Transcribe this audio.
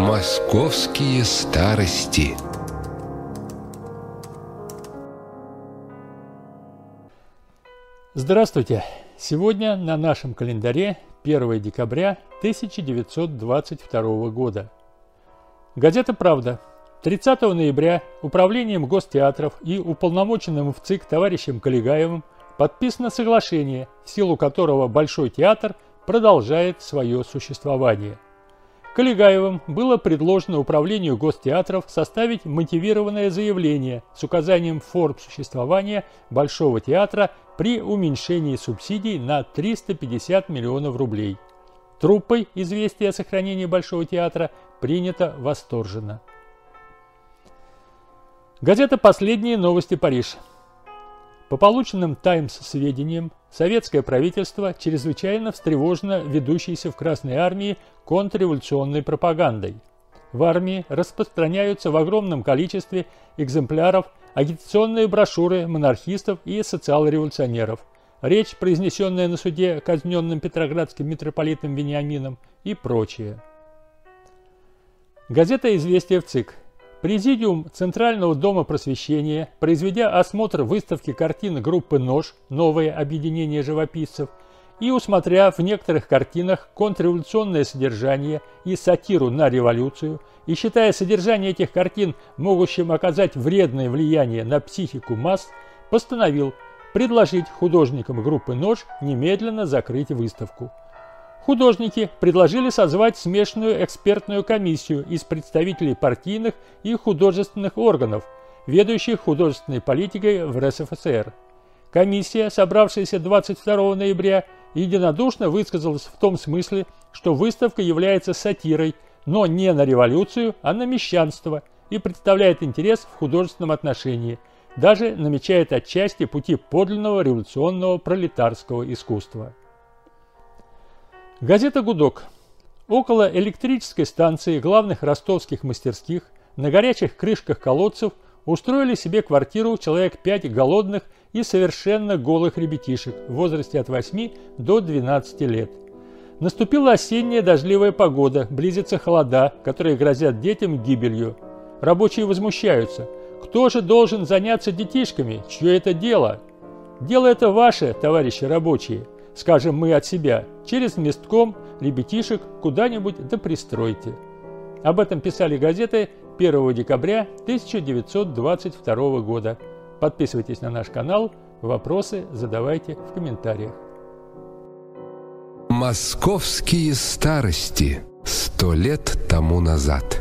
Московские старости. Здравствуйте! Сегодня на нашем календаре 1 декабря 1922 года. Газета «Правда». 30 ноября Управлением гостеатров и уполномоченным в ЦИК товарищем Калигаевым подписано соглашение, в силу которого Большой театр продолжает свое существование. Калигаевым было предложено Управлению гостеатров составить мотивированное заявление с указанием форм существования Большого театра при уменьшении субсидий на 350 миллионов рублей. Труппой известие о сохранении Большого театра принято восторженно. Газета «Последние новости. Париж». По полученным «Таймс» сведениям, советское правительство чрезвычайно встревожено ведущейся в Красной армии контрреволюционной пропагандой. В армии распространяются в огромном количестве экземпляров агитационные брошюры монархистов и социал-революционеров, речь, произнесенная на суде казненным петроградским митрополитом Вениамином и прочее. Газета «Известия» в ЦИК. Президиум Центрального дома просвещения, произведя осмотр выставки картин группы «Нож. Новое объединение живописцев» и усмотря в некоторых картинах контрреволюционное содержание и сатиру на революцию, и считая содержание этих картин могущим оказать вредное влияние на психику масс, постановил предложить художникам группы «Нож» немедленно закрыть выставку. Художники предложили созвать смешанную экспертную комиссию из представителей партийных и художественных органов, ведущих художественной политикой в РСФСР. Комиссия, собравшаяся 22 ноября, единодушно высказалась в том смысле, что выставка является сатирой, но не на революцию, а на мещанство и представляет интерес в художественном отношении, даже намечает отчасти пути подлинного революционного пролетарского искусства. Газета «Гудок». Около электрической станции главных ростовских мастерских на горячих крышках колодцев устроили себе квартиру человек 5 голодных и совершенно голых ребятишек в возрасте от 8 до 12 лет. Наступила осенняя дождливая погода, близятся холода, которые грозят детям гибелью. Рабочие возмущаются. Кто же должен заняться детишками? Чье это дело? Дело это ваше, товарищи рабочие. Скажем мы от себя, через местком ребятишек куда-нибудь да пристройте. Об этом писали газеты 1 декабря 1922 года. Подписывайтесь на наш канал, вопросы задавайте в комментариях. Московские старости. 100 лет тому назад.